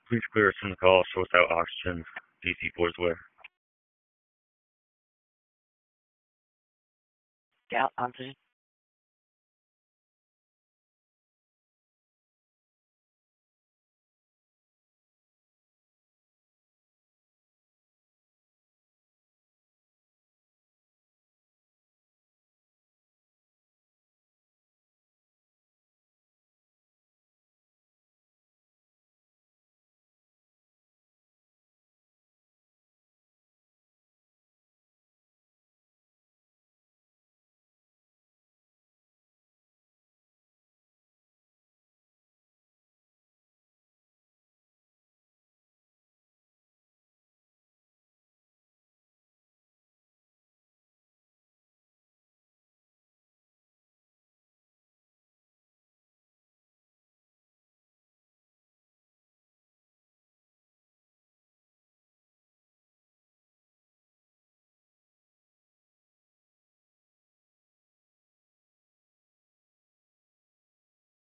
Please clear us from the call. Show us how oxygen DC-4 is where. Scout, oxygen.